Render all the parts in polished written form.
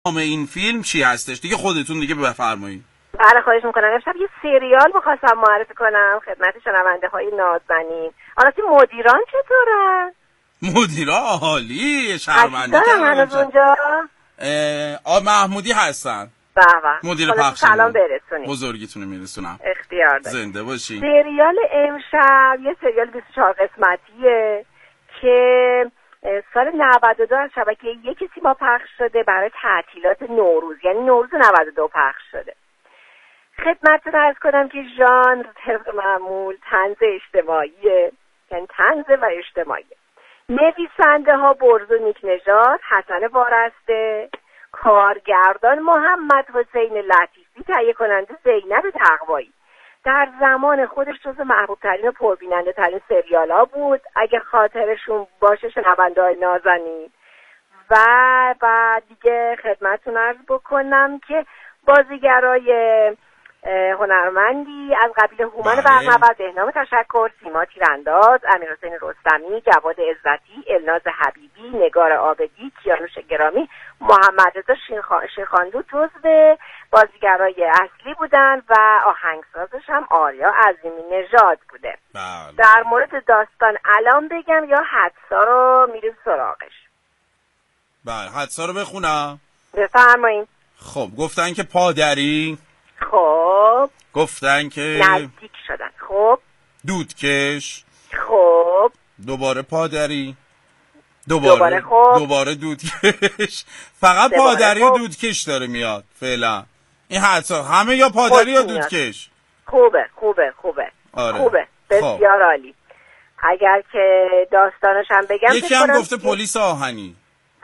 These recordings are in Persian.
نام این فیلم چی هستش؟ دیگه خودتون دیگه بفرمایید. بله خواهش میکنم. امشب یه سریال میخواستم معرفی کنم خدمت شنونده های نازنین. آراستی مدیران چطورن؟ مدیران عالی، شرمنده کردم هنوز اونجا؟ محمودی هستن. به مدیر پخش. سلام برسونید. بزرگیتونو میرسونم. اختیار دارید. زنده باشی. سریال امشب یه سریال 24 قسمتیه که سال 92 از شبکه یک سیما پخش شده برای تعطیلات نوروز، یعنی نوروز 92 پخش شده. خدمتتون عرض کنم که ژانر طبق معمول طنز اجتماعیه، یعنی طنز و اجتماعی. نویسنده ها برز و نیک نژاد، حسن وارسته، کارگردان محمد حسین لطیفی، تهیه کننده زینب تقوایی. در زمان خودش جزو محبوب ترین و پربیننده ترین سریال ها بود اگه خاطرشون باشه شنونده های نازنین. و بعد دیگه خدمتتون عرض بکنم که بازیگرای هنرمندی از قبیل هومن برنورد، بهنام تشکر، سیما تیرانداز، امیرحسین رستمی، جواد عزتی، الناز حبیبی، نگار عابدی، کیانوش گرامی، محمد رضا شیخاندو جزو بازیگرای اصلی بودن و آهنگسازش هم آریا عظیمی نژاد بوده. در مورد داستان الان بگم یا حدسا رو میریم سراغش؟ بله حدسا رو بخونم. بفرمایید. خب گفتن که پادری، خب گفتن که نزدیک شدن، خب دودکش، خب دوباره پادری، خب دوباره دودکش. فقط پادری و دودکش داره میاد فعلا این حدسا. همه یا پادری یا دودکش. خوبه آره. خوبه بسیار عالی. اگر که داستانش هم بگم، یکی هم گفته پلیس آهنی.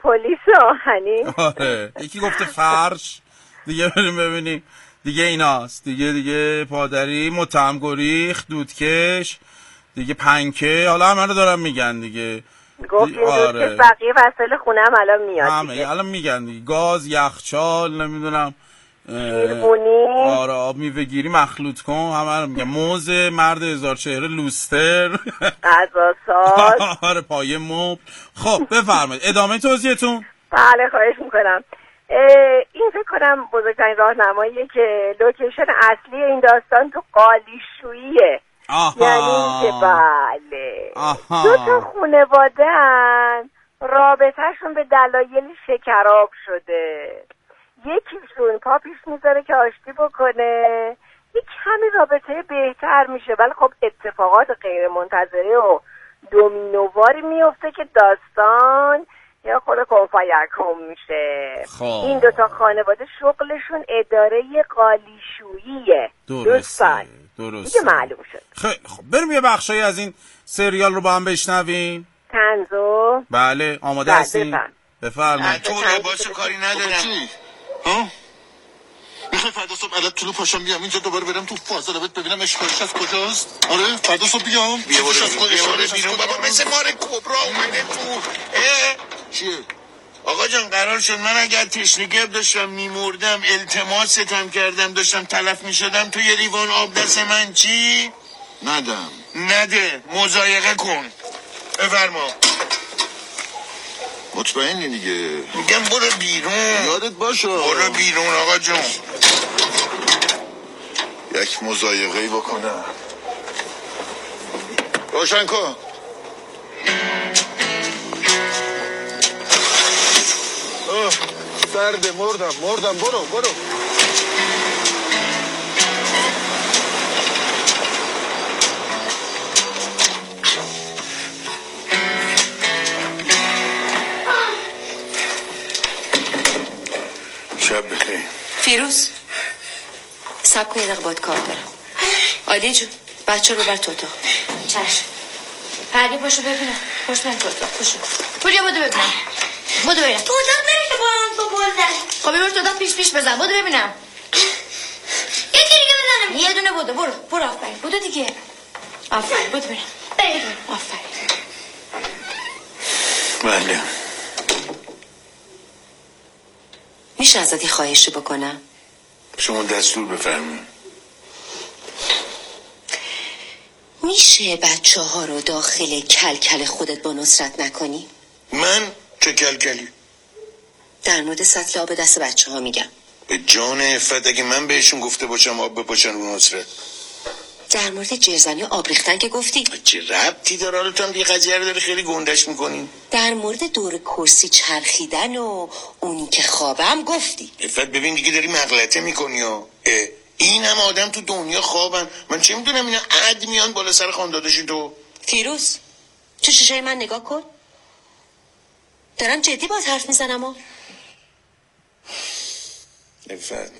آره. یکی گفته فرش. دیگه بریم ببینیم دیگه ایناست دیگه پادری، متهم گریخ، دودکش دیگه، پنکه. حالا همه رو دارم میگن دیگه. گفتیم آره. بقیه وسایل خونه هم الان میاد همه الان میگن دیگه. گاز، یخچال، نمیدونم شیربونی، آره آب میوه گیری، مخلوط کن، همه رو میگن. موز، مرد هزار چهره، لوستر، غذاساز، آره پایه مبل. خب بفرمایید ادامه توضیحتون. بله خواهش میکنم. این فکر کنم بزرگترین راهنماییه که لوکیشن اصلی این داستان تو قالیشوییه. یعنی که بله دو تا خانواده‌ان رابطهشون به دلایلی شکراب شده. یکیشون پا پیش میذاره که آشتی بکنه، یک کمی رابطه بهتر میشه، ولی خب اتفاقات غیر منتظره و دومینوواری میفته که داستان یا خود کنفایرکم میشه. این دوتا خانواده شغلشون اداره قالیشوییه. درسته دیگه معلوم شد. خب بریم یه بخشایی از این سریال رو با هم بشنویم. تنزو. بله آماده هستین؟ بفرمایید. تو لباسو کاری ندارم. میخوای فردا صبح علت طلوع پاشم بیام اینجا دوباره برم تو فاضلابت ببینم اشکالش از کجاست؟ آره فردا صبح بیام. بیا بیرون بابا، مثل مار کبرا اومده تو. چیه؟ آقا جان قرار شد من اگر تشنگی داشتم میمردم، التماستم کردم داشتم تلف میشدم، تو یه لیوان آب دست من چی؟ نده مضایقه کن. بفرما. مطمئنی دیگه؟ میگم برو بیرون. یادت باشه برو بیرون آقا جون. یک مضایقه‌ای بکنم. روشن کن. سرده، مردم. برو. شب بخیر. فیروز سب کن یه دقیقه باید کار دارم. عادی جون بچه رو بر تو اتاق. چشم. پردی پاشو ببینم. پاش من تو اتاق پاشو. پوریا بودو ببینم. تو اتاق نمیشه باران تو بلدن. خب بیبر تو اتاق پیش بزن. بودو ببینم. یکی دیگه بزنم. یه دونه بودو. برو آفرین. بودو دیگه. آفرین بودو ببینم. آفرین. بله. میشه ازت یه خواهشی بکنم؟ شما دستور بفرمایید. میشه بچه ها رو داخل کلکل خودت با نصرت نکنی؟ من چه کلکلی؟ در مورد سطل آب دست بچه ها میگم. به جان عفت اگه من بهشون گفته باشم آب بپاشن رو نصره. در مورد جرزنی آب ریختن که گفتی. چه ربطی داره؟ حالا تو هم دیگه قضیه رو داری خیلی گندش میکنی. در مورد دور کرسی چرخیدن و اونی که خوابم گفتی. عفت ببین دیگه داری مغلطه میکنی ها. این هم آدم تو دنیا خوابن. من چه میدونم اینا عد میان بالا سر خاندادشی تو. فیروز تو چشای من نگاه کن. دارم جدی باهات حرف میزنم ها. عفت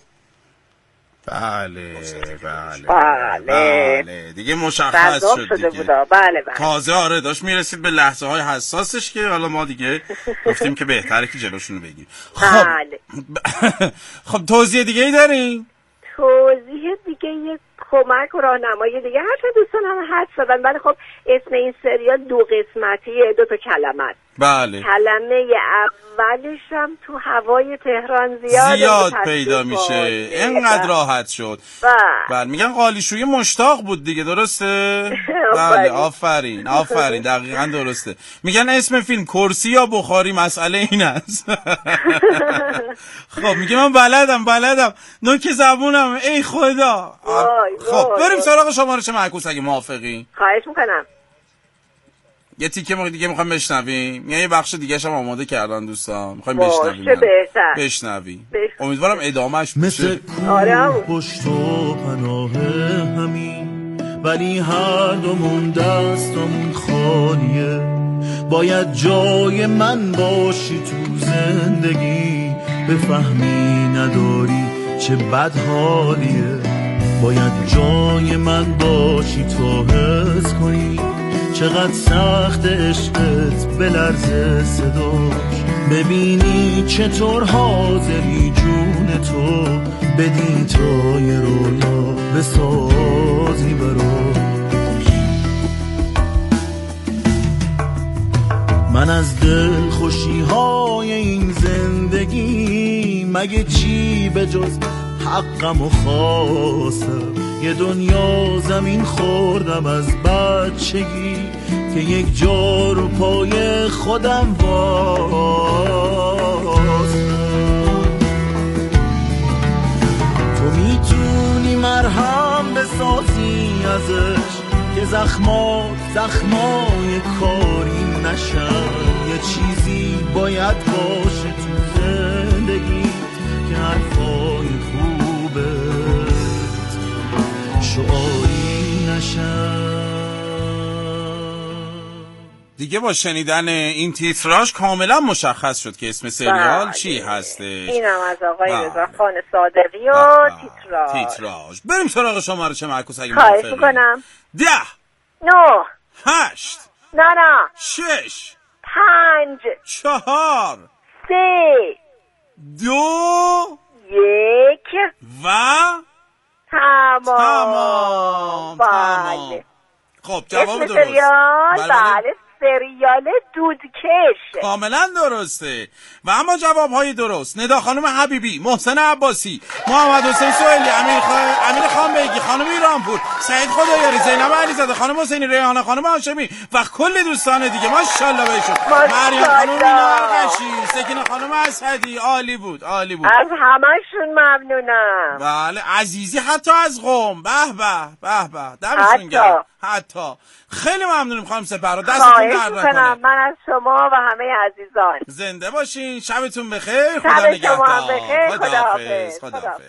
بله دیگه مشخص شد دیگه. بله. تازه آره داشت میرسید به لحظه های حساسش که حالا ما دیگه گفتیم که بهتره که جلوشونو بگیریم. خب توضیح دیگه ای داریم؟ توضیح دیگه یه کمک و راهنمایی دیگه هر چه دوستان هم حد شدن. ولی خب اسم این سریال 2 قسمتیه، 2 تا کلمه است. بله. کلمه اولش هم تو هوای تهران زیاد پیدا میشه. اینقدر راحت شد. بله میگن قالیشویی مشتاق بود دیگه، درسته؟ بله آفرین دقیقاً درسته. میگن اسم فیلم کرسی یا بخاری، مسئله این است. خب میگه من بلدم نوک زبونم ای خدا. خب بریم سراغ شمارش معکوس اگه موافقی. خواهش میکنم. یه تیکه دیگه میخوایم بشنویم. یه بخش دیگه هم آماده کردن دوستان، میخوایم بشنویم. امیدوارم ادامهش مثل پشت و پناه همین، ولی هر دومون دستمون خالیه. باید جای من باشی تو زندگی، بفهمی نداری چه بد حالیه. باید جای من باشی تا حس کنی چقدر سخت عشقت بلرزه صداش. ببینی چطور حاضری جون تو بدی تا یه رویا بسازی براش. من از دل خوشی های این زندگی مگه چی به جز حقم و خواستم. یه دنیا زمین خوردم از بچگی که یک جا رو پای خودم واسم. تو میتونی مرهم بسازی ازش که زخمای کاری نشن. یه چیزی باید باشه تو زندگی که حرفای شعاری نشن. دیگه با شنیدن این تیتراژ کاملا مشخص شد که اسم سریال چی هستش. اینم از آقای رضاخان صادقی و تیتراژ. بریم سراغ شمارش معکوس اگه خواهش میکنم. 10 9 8 نه 6 5 4 3 2 1 و تمام. بله. خب جواب درست. بله سریال دودکش کاملا درسته. و اما جوابهای درست: ندا خانم حبیبی، محسن عباسی، محمد حسین سهیلی، امیر خان بیگی، خانم ایرانپور، سعید خدایاری، زینب علیزاده، خانم حسینی، ریحانه خانم هاشمی و کل دوستان دیگه. ماشاءالله بهشون. مریم خانم مینا ارقشی، سکینه خانم اسعدی. عالی بود. از همشون ممنونم. بله عزیزی حتی از قم. به دمشون گرم. حتی خیلی ممنونیم خانم سپهرا. دستتون درد نکنه. من از شما و همه عزیزان زنده باشین. شبتون بخیر. خدا نگهدار. خداحافظ.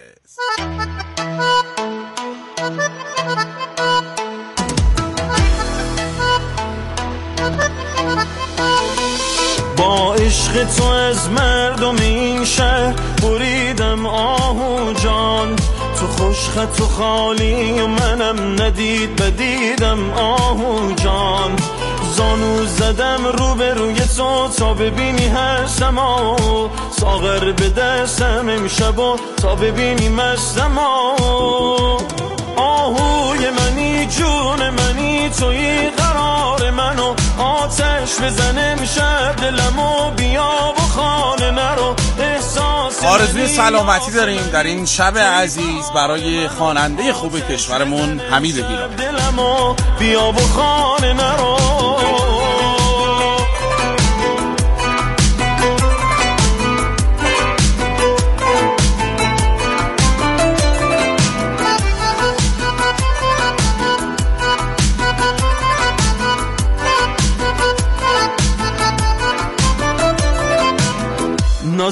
با عشق تو از مردم این شهر بریدم آهو جان. تو خوشخط و خالی و منم ندید بدیدم آهو جان. زانو زدم روبروی تو تا ببینی هستم ساغر به دستم امشب تا ببینی مستم آهوی منی جون منی توی قرار منو آتش بزنه امشب دلمو بیا و خانه نرو. آرزوی سلامتی داریم در این شب عزیز برای خواننده خوب کشورمون حمید گیلانی. دلمو بیا و خانه نرو.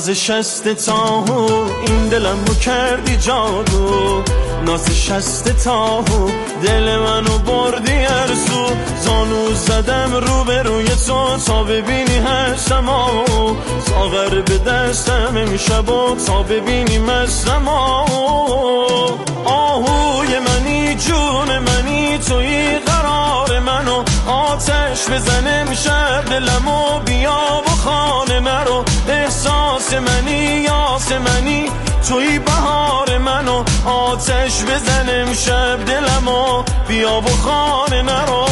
ناز شست تاهو این دلمو کردی جادو، ناز شست تاهو دل منو بردی ارزو، زانو زدم رو به روی تو تا ببینی هستمو، ساغر به دستم امشب و تا ببینی مستمو، آهوی منی جون منی توی قرار منو، آتش بزن امشب دلمو بیا و خانه مرو، احساس منی یاس منی توی بهار منو، آتش بزن امشب دلمو بیا و خانه مرو.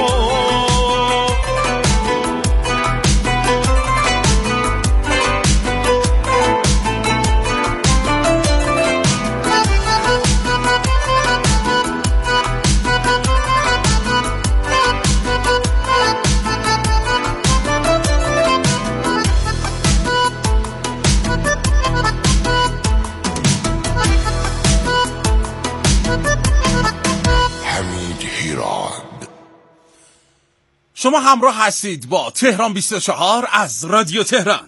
شما همراه هستید با تهران 24 از رادیو تهران.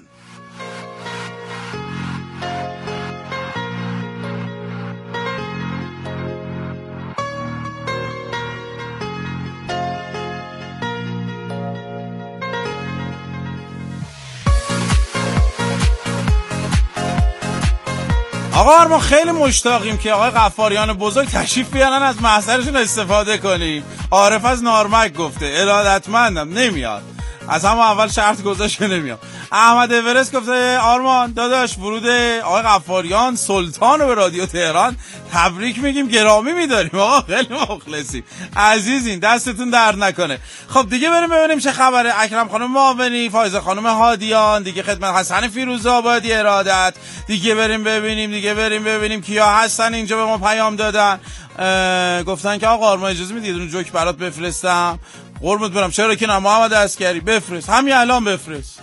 آقا ما خیلی مشتاقیم که آقای غفاریان بزرگ تشریف بیارن از محضرشون استفاده کنیم. عارف از نارمک گفته ارادتمندم، نمیاد، از همون اول شرط گذاشته نمیاد. احمد اورست گفته آرمان داداش ورود آقای غفاریان سلطان رو به رادیو تهران تبریک میگیم، گرامی میداریم. آقا خیلی مخلصیم، عزیزین، دستتون درد نکنه. خب دیگه بریم ببینیم چه خبره. اکرم خانم معاونی، فایزه خانم هادیان، دیگه خدمت حسن فیروزآبادی ارادت، دیگه بریم ببینیم کیا هستن اینجا به ما پیام دادن. گفتن که آقا آرمان اجازه میدید اون جوک برات بفرستم؟ قربونت برم، چرا که نه محمد عسکری، بفرست، همین الان بفرست.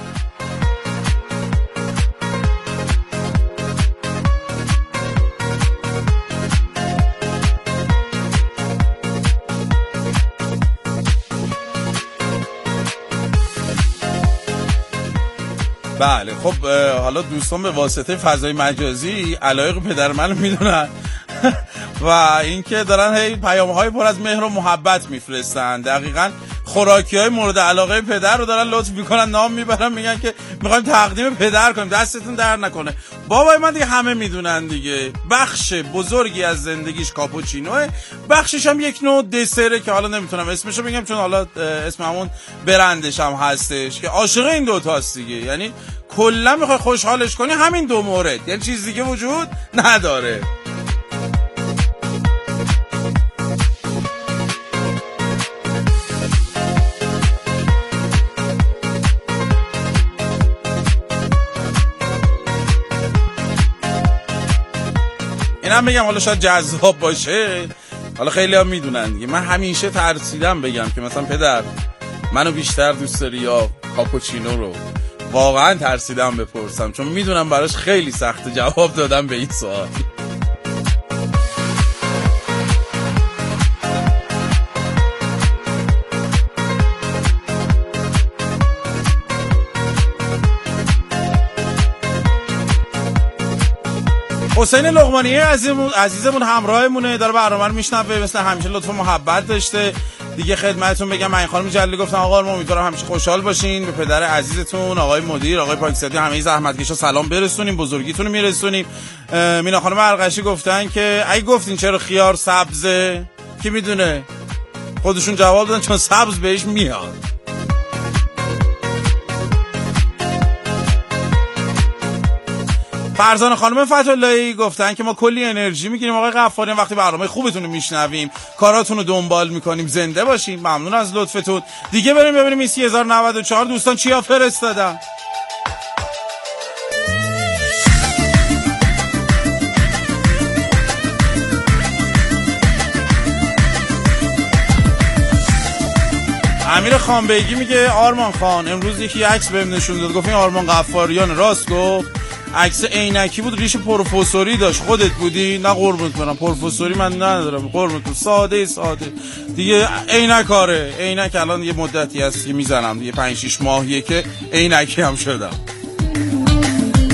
بله خب حالا دوستان به واسطه فضای مجازی علایق پدر منو میدونن و اینکه دارن هی پیام‌های پر از مهر و محبت میفرستن. دقیقاً خوراکی‌های مورد علاقه پدر رو دارن لطف میکنن، نام میبرن، میگن که میخوایم تقدیم پدر کنیم، دستتون در نکنه. بابای من دیگه همه میدونن دیگه، بخش بزرگی از زندگیش کاپوچینوه، بخشش هم یک نوع دسره که حالا نمیتونم اسمشو بگم چون حالا اسم همون برندش هم هستش، که عاشق این دوتاست دیگه. یعنی کلا میخوای خوشحالش کنی همین دو مورد، یعنی چیز دیگه وجود نداره. اینم بگم حالا شاید جذاب باشه، حالا خیلی هم میدونن دیگه، من همیشه ترسیدم بگم که مثلا پدر منو بیشتر دوست داری یا کاپوچینو رو. واقعا ترسیدم بپرسم چون میدونم براش خیلی سخت جواب دادم به این سوال. حسین لقمانی عزیزمون همراهمونه، داره برنامه رو میشنوه، مثل همیشه لطف و محبت داشته. دیگه خدمتتون بگم من خانم جلیلی گفتم آقا ما امیدوارم همیشه خوشحال باشین، به پدر عزیزتون آقای مدیر آقای پاکزادی همه زحمتکشا سلام برسونیم، بزرگیتون رو میرسونیم. مینا خانم ارقشی گفتن که ای گفتین چرا خیار سبزه، کی میدونه، خودشون جواب دادن چون سبز بهش میاد. فرزانه خانم فتح‌اللهی گفتن که ما کلی انرژی میگیریم آقای غفاریان وقتی برنامه خوبتون رو میشنویم، کاراتون رو دنبال میکنیم، زنده باشین، ممنون از لطفتون. دیگه بریم ببینیم این 3094 دوستان چیا فرستادن. امیر خانبیگی میگه آرمان خان امروز یکی عکس بهم نشون داد، گفت این آرمان غفاریان، راست گفت، عکس عینکی بود، ریش پروفسوری داشت، خودت بودی؟ نه قربونت برم، پروفسوری من ندارم، قربونت، ساده دیگه. عینکاره، عینک الان یه مدتی هست که میزنم دیگه، 5-6 ماهیه که عینکی هم شدم.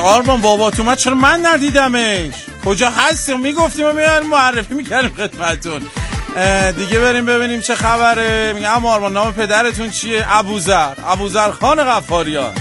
آرمان بابات اومد، چرا من ندیدمش؟ کجا هستیم؟ میگفتیم و میان معرفی میکردیم خدمتون. دیگه بریم ببینیم چه خبره. میگم آرمان نام پدرتون چیه؟ ابوذر خان غفاریان.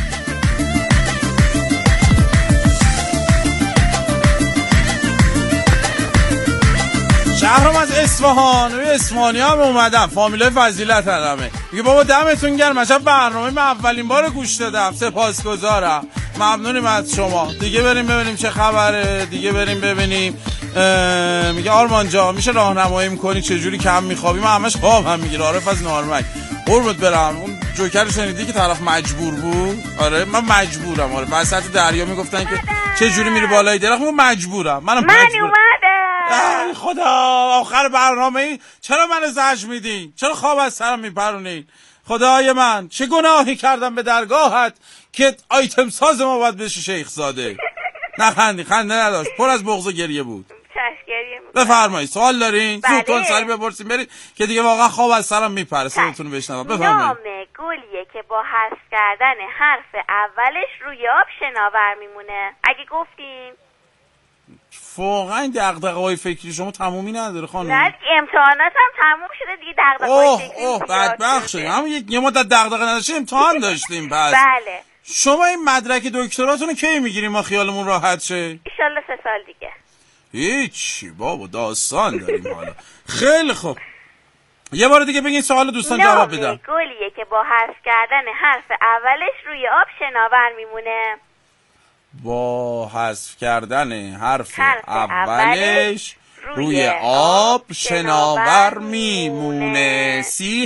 شهرم از اصفهان. اصفهانی هم اومدم، فامیلای فضیلت همه. میگه بابا دمتون گرم، عجب برنامه من اولین بار گوش دادم، سپاسگزارم، ممنونیم از شما. دیگه بریم ببینیم چه خبره. دیگه بریم ببینیم. میگه آرمان جا میشه راهنمایی میکنی چجوری کم میخوابی؟ من همش خوابم میگیره. عارف از نارمک قربت برم. اون جوکر شنیدی که طرف مجبور بود؟ آره من مجبورم. آره وسط دریا میگفتن که چجوری میری بالای درخت، من مجبورم. من اومدم. ای خدا، آخر برنامه ای چرا من زجر میدین؟ چرا خواب از سرم میپرونین؟ خدای من چه گناهی کردم به درگاهت که آیتم ساز ما باید بشه شیخ زاده؟ نخندی، خنده نداشت، پر از بغض و گریه بود. بفرمایید سوال دارین؟ زودتون سری بپرسین برید که دیگه واقعا خواب از سرم میپره. صداتون رو بشنوم. بفرمایید. نام گلیه که با حذف کردن حرف اولش روی آب شناور میمونه. اگه گفتیم واقعا دغدغه‌های فکری شما تمومی نداره خانم. نه امتحانات هم تموم شده دیگه، دغدغه‌های فکری. اوه بدبخت شدیم. همون یه مدت دغدغه نداشتیم، امتحان داشتیم. پس بله. شما این مدرک دکتراتون رو کی میگیریم ما خیالمون راحت شه؟ ان شاءالله 3 سال دیگه. هیچی بابا، داستان داریم حالا. خیلی خوب، یه بار دیگه بگین سوال دوستان جواب بدم. گلیه که با حذف کردن حرف اولش روی آب شناور میمونه. با حذف کردن حرف اولش روی آب شناور میمونه.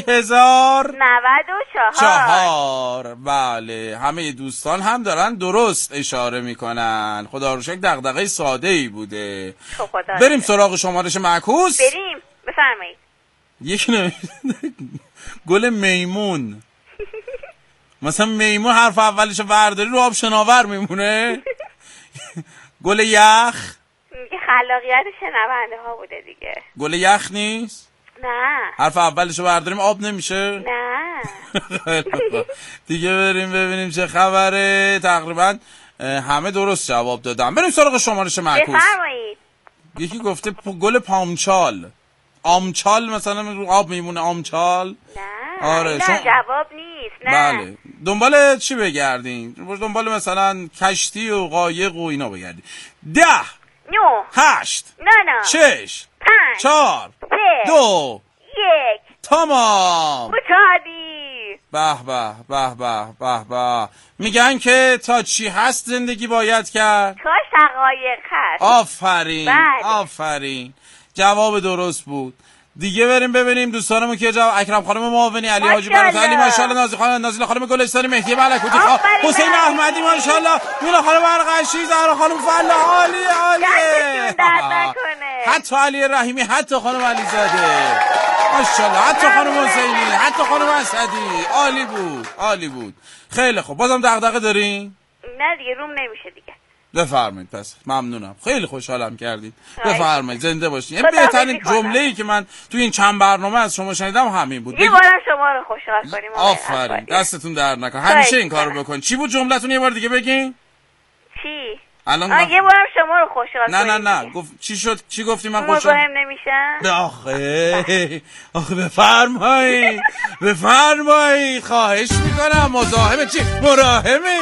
30,094. بله، همه دوستان هم دارن درست اشاره میکنن. خدا رو شکر دغدغه ساده ای بوده. بریم سراغ شمارش معکوس. بریم بفرمایید. یک گل میمون. مثلا میمون حرف اولش برداری رو آب شناور میمونه. گل یخ خلاقیت شنونده ها بوده دیگه. گل یخ نیست؟ نه. حرف اولش رو برداریم آب نمیشه؟ نه. دیگه بریم ببینیم چه خبره. تقریبا همه درست جواب دادم. بریم سراغ شمارش معکوس. بفرمایید. یکی گفته گل پامچال. آمچال مثلا رو آب میمونه. آمچال؟ نه. آره نه جواب نیست. نه. بله. دنبال چی بگردین؟ دنبال مثلا کشتی و قایق و اینا بگردین. 10 9 8 6 5 4 3 2 1 تمام. متعادی. به به به به به به. میگن که تا چی هست زندگی باید کرد؟ تا شقایق هست. آفرین. بله. آفرین، جواب درست بود. دیگه بریم ببینیم دوستانمون که جواب. اکرم خانم معاونی، علی حاجی براتعلی ماشاءالله، نازی خانم گلستانی، مهدی ملکوتی، حسین احمدی ماشاءالله، مینا خانم برقشی، زهرا خانم فله. عالیه. حتی علی رحیمی، حتی خانم علیزاده ماشاءالله، حتی خانم حسینی، حتی خانم اسدی. عالی بود. خیلی خوب. بازم دغدغه دارین؟ نه دیگه روم نمیشه دیگه. بفرمایید. پس ممنونم، خیلی خوشحالم کردید. بفرمایید، زنده باشین. این بهترین جمله‌ای که من تو این چند برنامه از شما شنیدم همین بود. یه بارم شما رو خوشحال کنیم. آفرین، دستتون درد نکنه. همیشه این کارو بکن. چی بود جملتون؟ یه بار دیگه بگین. چی؟ الان یه بارم شما رو خوشحال کنیم. نه گفت چی شد؟ چی گفتی؟ من خوشحال مزاحم نمیشم. آخه بفرمایید خواهش میکنم. مزاحم چی؟ مراحمه.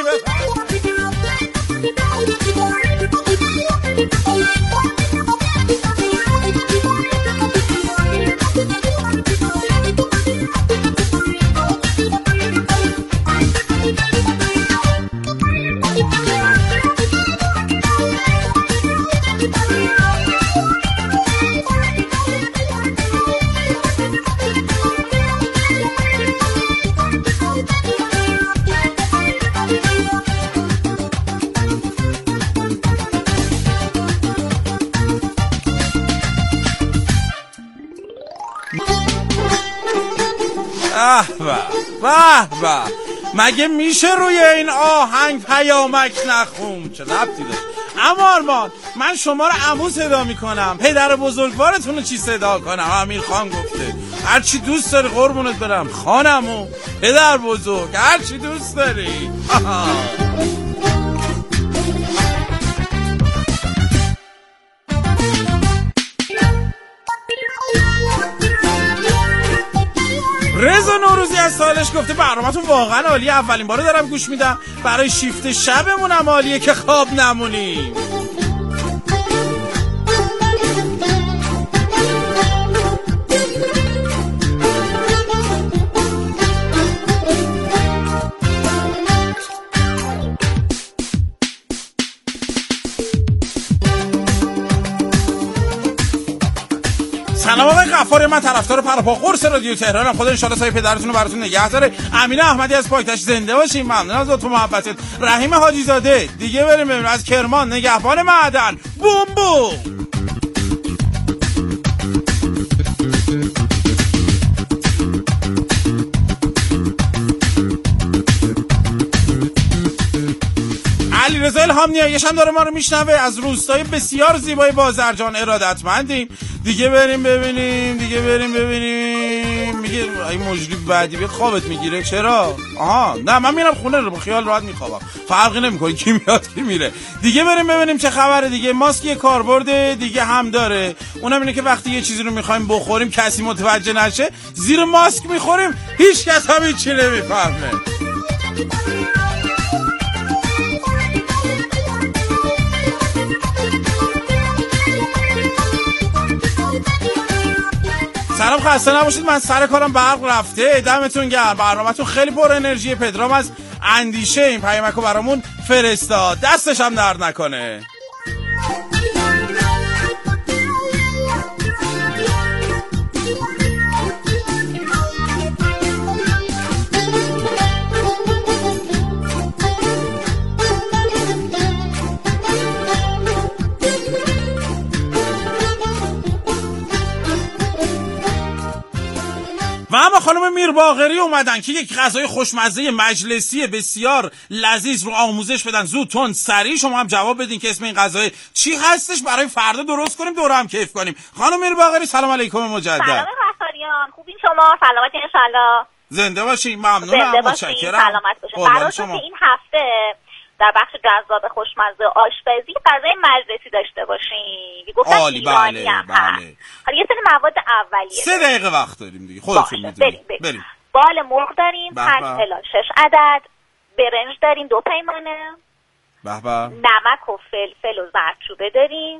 به مگه میشه روی این آهنگ پیامک نخون؟ چه ربطی داره؟ اما آرمان، من شما رو عمو صدا میکنم. پدر بزرگوارتون رو چی صدا کنم؟ امیر خان گفته هر چی دوست داری قربونت برم. خانمو، پدر بزرگ، هر چی دوست داری. رضا نوروزی از سالش گفته برنامه‌تون واقعا عالیه، اولین باره دارم گوش میدم، برای شیفت شبمون هم عالیه که خواب نمونیم. سلام آقای غفاری، من طرفدار پرپا قرص رادیو تهرانم. خدا ان شاءالله سایه پدرتون رو براتون نگه داره. امینه احمدی از پایتخت زنده باشین. ممنون از لطف و محبتت. رحیم حاجی زاده دیگه بریم ببینیم از کرمان نگهبان معدن. بوم بوم. علیرضا الهامنیاییش هم داره ما رو میشنوه از روستای بسیار زیبای بازرجان. ارادتمندیم. دیگه بریم ببینیم میگه این مجری بعدی به خوابت میگیره. چرا؟ آها نه من میرم خونه رو با خیال راحت میخوابم، فرقی نمیکنه کی میاد کی میره. دیگه بریم ببینیم چه خبره. دیگه ماسک یه کاربرد دیگه هم داره، اونم اینه که وقتی یه چیزی رو میخوایم بخوریم کسی متوجه نشه زیر ماسک میخوریم، هیچ کس هم هیچی نمیفهمه. سلام، خسته نباشید. من سر کارم برق رفته. دمتون گرم. برنامه‌تون خیلی پر انرژی. پدرام از اندیشه این پیامکو برامون فرستاد. دستش هم درد نکنه. و اما خانم میرباقری اومدن که یک غذای خوشمزه مجلسی بسیار لذیذ رو آموزش بدن. زود تند سریع شما هم جواب بدین که اسم این غذای چی هستش برای فردا درست کنیم دور هم کیف کنیم. خانم میرباقری سلام علیکم مجدد. سلام غفاریان، خوبین شما؟ سلامتی ان شاءالله. زنده باشین. ممنونم. متشکرم. سلامت باشین. قرار شد که این هفته در بخش جذاب خوشمزه آشپزی غذای مجلسی داشته باشیم. گفتم ایرانی هم هست. حالا یه سری مواد اولیه 3 دقیقه وقت داریم دیگه، خودتون میدونید. بریم. بال مرغ داریم 5 الی 6 عدد، برنج داریم 2 پیمانه، نمک و فلفل و زردچوبه داریم،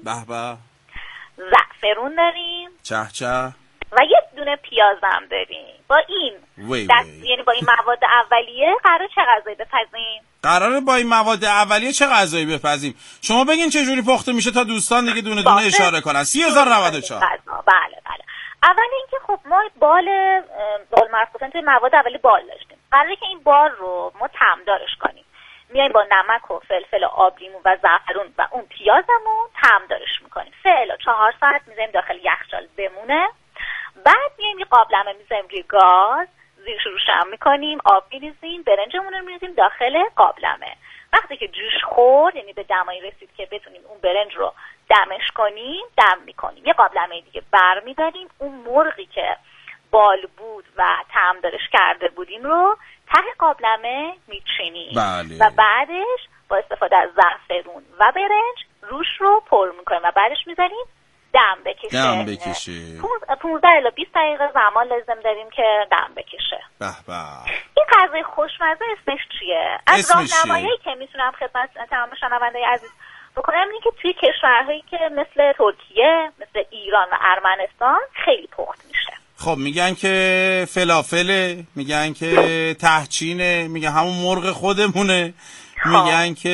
زعفرون داریم، چه و یه دونه پیاز هم داریم. با این یعنی با این مواد اولیه قراره چه غذایی بپزیم؟ قراره با این مواد اولیه چه غذایی بپزیم؟ شما بگین چه جوری پخته میشه تا دوستان دیگه دونه دونه اشاره کنن. 30,094. بله. اول اینکه خب ما بال معروف توی مواد اولیه بال داشتیم. قراره که این بال رو ما طعمدارش کنیم. میایم با نمک و فلفل و آب لیمو و زعفرون و اون پیازمون طعمدارش میکنیم. 3 الی 4 ساعت میذاریم داخل یخچال بمونه. بعد میایم یه قابلمه میذاریم روی گاز، زیرش رو روشن میکنیم، آب میریزیم، برنجمون رو میریزیم داخل قابلمه. وقتی که جوش خورد یعنی به دمایی رسید که بتونیم اون برنج رو دمش کنیم، دم میکنیم. یه قابلمه دیگه برمیداریم، اون مرغی که بال بود و طعمدارش کرده بودیم رو ته قابلمه میچینیم. بله. و بعدش با استفاده از زعفرون و برنج روش رو پر میکنیم و بعدش میذاریم دم بکشه. 15 الی 20 دقیقه زمان لازم داریم که دم بکشه. این غذای خوشمزه اسمش چیه؟ از راهنمایی که میتونم خدمت تمام شنونده‌ی عزیز بکنم اینه که توی کشورهایی که مثل ترکیه، مثل ایران و ارمنستان خیلی پخت میشه. خب میگن که فلافله، میگن که تهچینه، میگن همون مرغ خودمونه، میگن که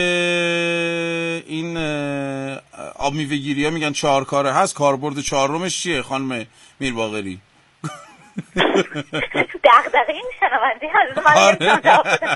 این آب میوه‌گیری ها میگن 4 کاره هست. کاربرد 4مش چیه خانم میرباقری؟ دغدغه این شنونده حضرت من نمیتونم جواب بدم.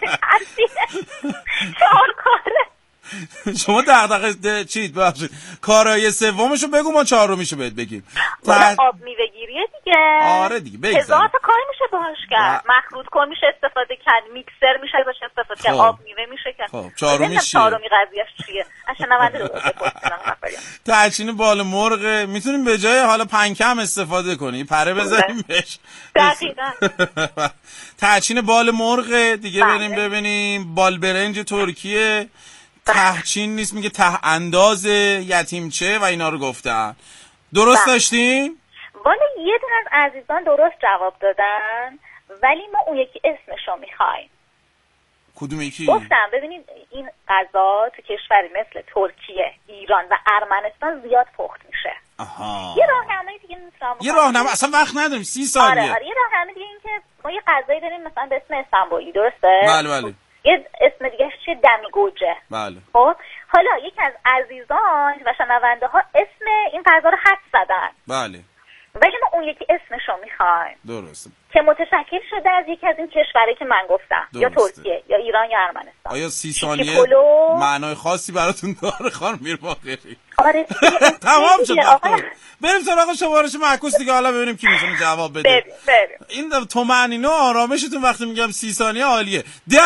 4 کاره شما دغدغه چی؟ ببخشید کارهای سومشو بگو ما 4میشو بهت بگیم. آب میوه‌گیریه دیگه. آره دیگه بگذار. هزار تا کار میشه باهاش کرد. مخروط کن میشه استفاده کرد، میکسر میشه باشه استفاده کرد، آب میوه میشه کرد. خب 4می چیه؟ 4می قضیهش چیه؟ شنونده رو بپرسیدم. تهچین بال مرغ میتونیم به جای حالا پنکه استفاده کنیم، پره بزنیم بهش. دقیقاً. تهچین بال مرغ دیگه. بریم ببینیم بال برنج ترکیه. تهچین نیست، میگه ته انداز یتیمچه و اینا رو گفتن. درست داشتیم؟ والا یه دونه از عزیزان درست جواب دادن. ولی ما اون یکی اسمشو میخوایم. کدوم یکی؟ گفتم ببینید این غذا تو کشوری مثل ترکیه، ایران و ارمنستان زیاد پخت میشه. آها. یه راهنمایی دیگه میتونم یه راهنمایی اصلا وقت نداریم 30 ثانیه. آره یه راهنمایی دیگه این که ما یه غذایی داریم مثلا به اسم استانبولی، درسته؟ بله. یه اسم دیگه چیه؟ دمیگوجه. بله. خب حالا یکی از عزیزان و شنونده ها اسم این غذا رو حدس زدن. بله. ولی ما اون یکی اسمشو میخوایم. درسته. که متشکل شده از یکی از این کشورهایی که من گفتم، یا ترکیه یا ایران یا ارمنستان. آیا 30 ثانیه معنای خاصی براتون داره خانم میرباقری؟ آره تمام شد. بریم سراغ شمارش معکوس دیگه، حالا ببینیم کی میتونه جواب بده. بریم. این طمأنینه و آرامشتون وقتی میگم 30 ثانیه عالیه. 10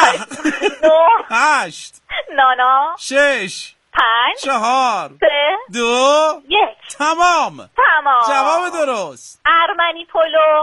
8 9 6 5 4 3 2 1 تمام. جواب درست ارمنی پلو.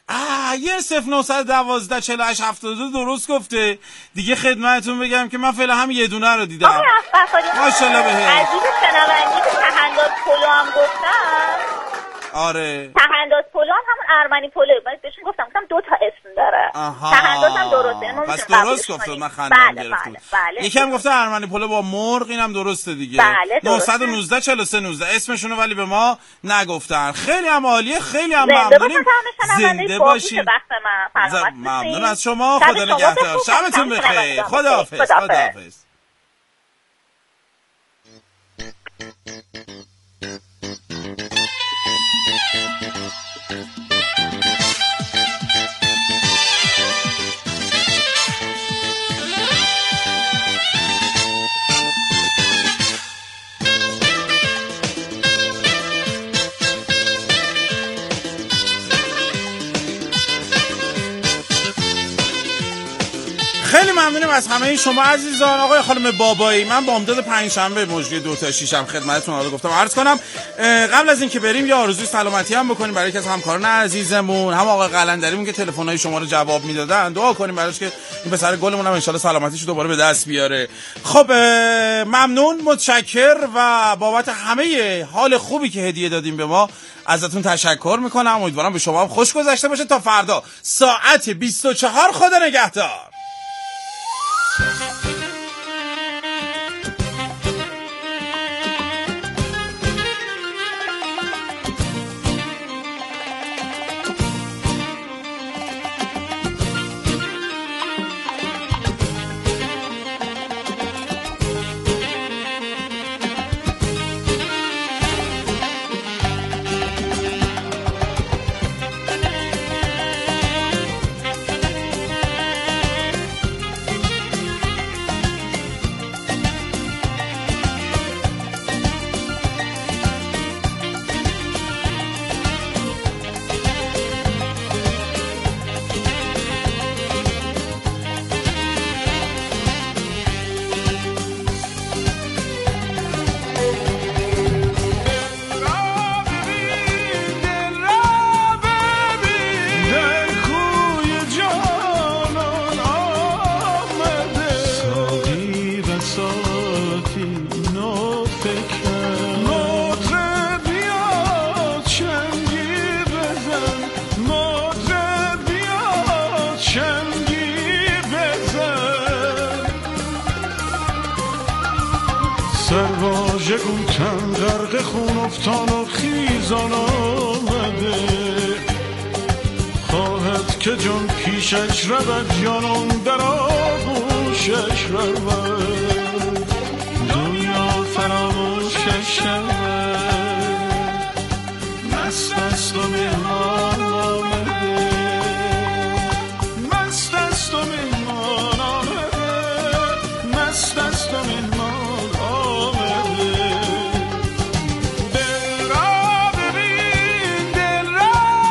0912 48 72 درست گفته. دیگه خدمتتون بگم که من فعلا هم یه دونه رو دیدم. ماشاءالله بهت. عزیز شنوندی که تهنداز پلو هم گفتم. آره تهنداز پلو هم ارمنی پلو. من بهشون گفتم 2 تا اسم داره. تهنداز هم درسته. پس درست گفته. من خندم گرفتم. یکی هم گفته ارمنی پلو با مرغ، اینم درسته دیگه. 919 43 19 اسمشونو ولی به ما نگفتن. خیلی هم عالیه، خیلی هم ممنونیم. زنده باشید. ممنون از شما. خدا نگهدار. شبتون بخیر. خداحافظ. خیلی ممنونم از همه شما عزیزان. آقای خانم بابایی، من بامداد پنجشنبه مجری 2 تا 6 هم خدمتتون حالا گفتم عرض کنم. قبل از اینکه بریم یه آرزوی سلامتی هم بکنیم برای یکی از همکاران عزیزمون، هم آقای قلندریمون که تلفن‌های شما رو جواب میدادن. دعا کنیم براش که این پسر گلمون هم ان شاءالله سلامتیشو دوباره به دست بیاره. خب ممنون، متشکر و بابت همه حال خوبی که هدیه دادیم به ما ازتون تشکر میکنم. امیدوارم به شما هم خوش گذشته باشه. تا فردا ساعت 24 خدا نگهدار. سرواژگون تن غرق خون افتان و خیزان آمده، خواهد که جان پیشش رود جانان در آغوشش رود، دنیا فراموشش شود، مست است و